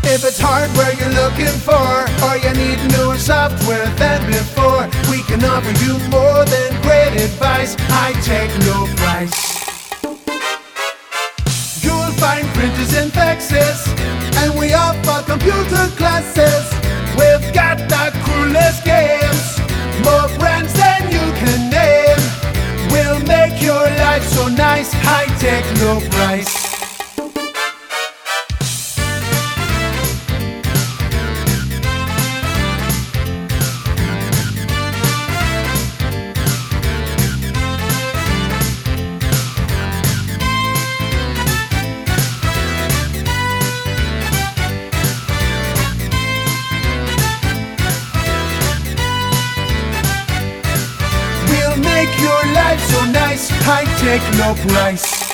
If it's hardware you're looking for, or you need newer software than before, we can offer you more than great advice. High tech, no price. You'll find printers and faxes, and we offer computer classes. We've got the coolest games, more brands than you can name. We'll make your life so nice. High tech, no price. Make your life so nice. High tech, no price.